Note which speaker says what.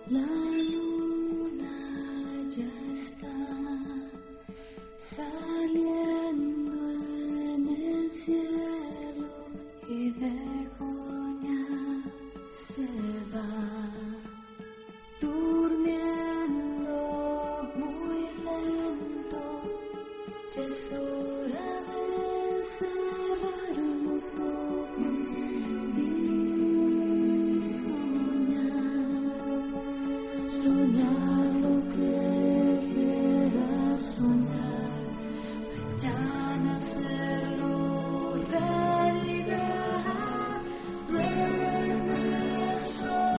Speaker 1: La luna ya está saliendo en el cielo y Begoña se va durmiendo muy lento. Ya es hora de cerrar los ojos y soñar.